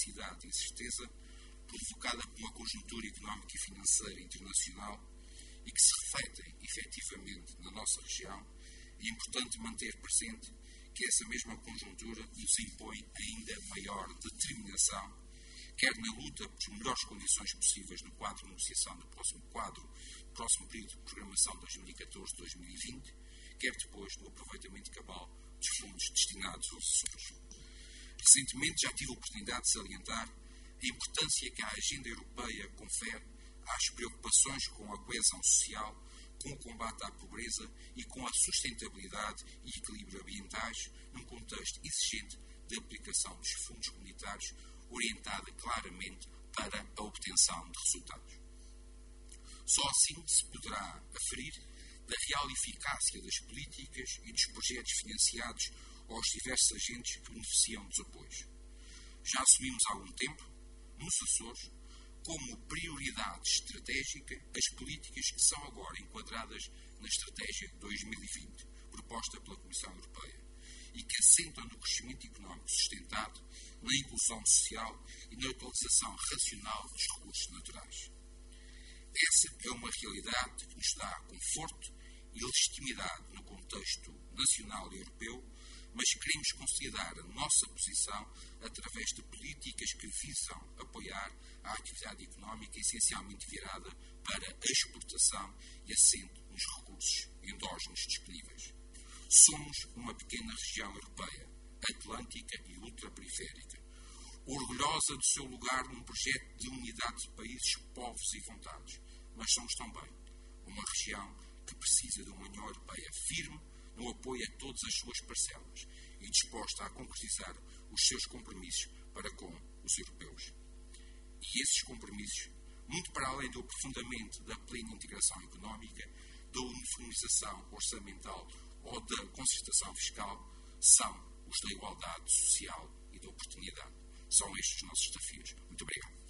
opacidade e incerteza, provocada por uma conjuntura económica e financeira internacional e que se refletem efetivamente na nossa região, é importante manter presente que essa mesma conjuntura nos impõe ainda maior determinação, quer na luta por melhores condições possíveis no quadro de negociação do próximo período de programação 2014-2020, quer depois no aproveitamento cabal dos fundos destinados aos Açores. Recentemente já tive a oportunidade de salientar a importância que a agenda europeia confere às preocupações com a coesão social, com o combate à pobreza e com a sustentabilidade e equilíbrio ambientais, num contexto exigente de aplicação dos fundos comunitários, orientada claramente para a obtenção de resultados. Só assim se poderá aferir da real eficácia das políticas e dos projetos financiados aos diversos agentes que beneficiam dos apoios. Já assumimos há algum tempo, nos Açores, como prioridade estratégica as políticas que são agora enquadradas na Estratégia 2020, proposta pela Comissão Europeia, e que assentam no crescimento económico sustentado, na inclusão social e na utilização racional dos recursos naturais. Essa é uma realidade que nos dá conforto e legitimidade no contexto nacional e europeu, mas queremos consolidar a nossa posição através de políticas que visam apoiar a atividade económica essencialmente virada para a exportação e assento nos recursos endógenos disponíveis. Somos uma pequena região europeia, atlântica e ultraperiférica, orgulhosa do seu lugar num projeto de unidade de países, povos e vontades, mas somos também uma região que precisa de uma União Europeia firme no apoio a todas as suas parcelas e disposta a concretizar os seus compromissos para com os europeus. E esses compromissos, muito para além do aprofundamento da plena integração económica, da uniformização orçamental ou da concertação fiscal, são os da igualdade social e da oportunidade. São estes os nossos desafios. Muito obrigado.